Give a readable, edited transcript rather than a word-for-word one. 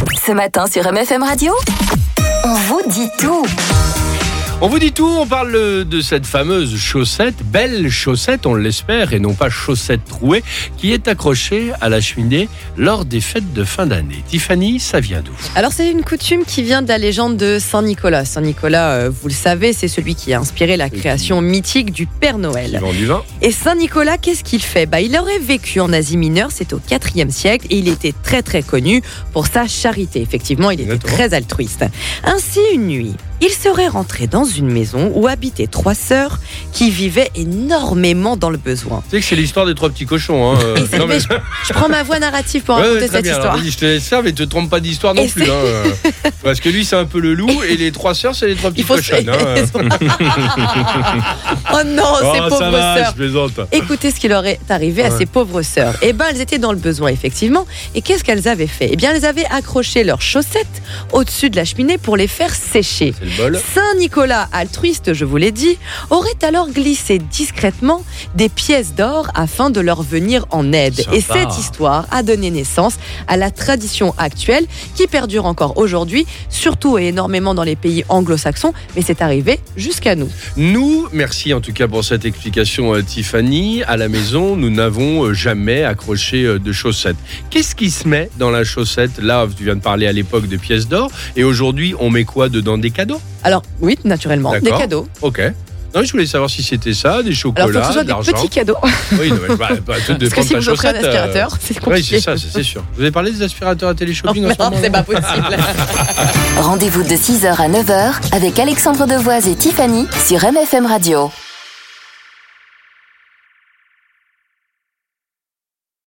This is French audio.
Ce matin sur MFM Radio, on vous dit tout. On vous dit tout, on parle de cette fameuse chaussette, belle chaussette, on l'espère, et non pas chaussette trouée, qui est accrochée à la cheminée lors des fêtes de fin d'année. Tiffany, ça vient d'où ? Alors c'est une coutume qui vient de la légende de Saint Nicolas. Saint Nicolas, vous le savez, c'est celui qui a inspiré la création mythique du Père Noël. Qui vend du vin. Et Saint Nicolas, qu'est-ce qu'il fait ? Il aurait vécu en Asie mineure, c'est au IVe siècle, et il était très très connu pour sa charité. Effectivement, il était très altruiste. Ainsi, une nuit, il serait rentré dans une maison où habitaient 3 sœurs qui vivaient énormément dans le besoin. Tu sais que c'est l'histoire des 3 petits cochons. Hein. Je prends ma voix narrative pour raconter cette histoire. Alors, je te laisse ça, mais te trompe pas d'histoire non plus. Parce que lui, c'est un peu le loup, et les 3 sœurs, c'est les 3 petits cochons. Oh non, ces pauvres sœurs. Je plaisante. Écoutez ce qui leur est arrivé à ces pauvres sœurs. Elles étaient dans le besoin, effectivement. Et qu'est-ce qu'elles avaient fait ? Elles avaient accroché leurs chaussettes au-dessus de la cheminée pour les faire sécher. Saint Nicolas, altruiste, je vous l'ai dit, aurait alors glissé discrètement des pièces d'or afin de leur venir en aide. Sympa. Et cette histoire a donné naissance à la tradition actuelle qui perdure encore aujourd'hui, surtout et énormément dans les pays anglo-saxons, mais c'est arrivé jusqu'à nous. Nous, merci en tout cas pour cette explication, Tiffany. À la maison, nous n'avons jamais accroché de chaussettes. Qu'est-ce qui se met dans la chaussette ? Là, tu viens de parler à l'époque de pièces d'or, et aujourd'hui, on met quoi dedans ? Des cadeaux ? Alors oui, naturellement, des cadeaux. Ok. Non, je voulais savoir si c'était ça, des chocolats, alors, faut que ce soit de l'argent. des petits cadeaux. Oui, non, mais tout dépend parce que si de ta vous offrez un chaussette. aspirateur, c'est compliqué. Oui, c'est ça, c'est sûr. Vous avez parlé des aspirateurs à télé-shopping en ce moment ? Non, c'est pas possible. Rendez-vous de 6h à 9h avec Alexandre Devoise et Tiffany sur MFM Radio.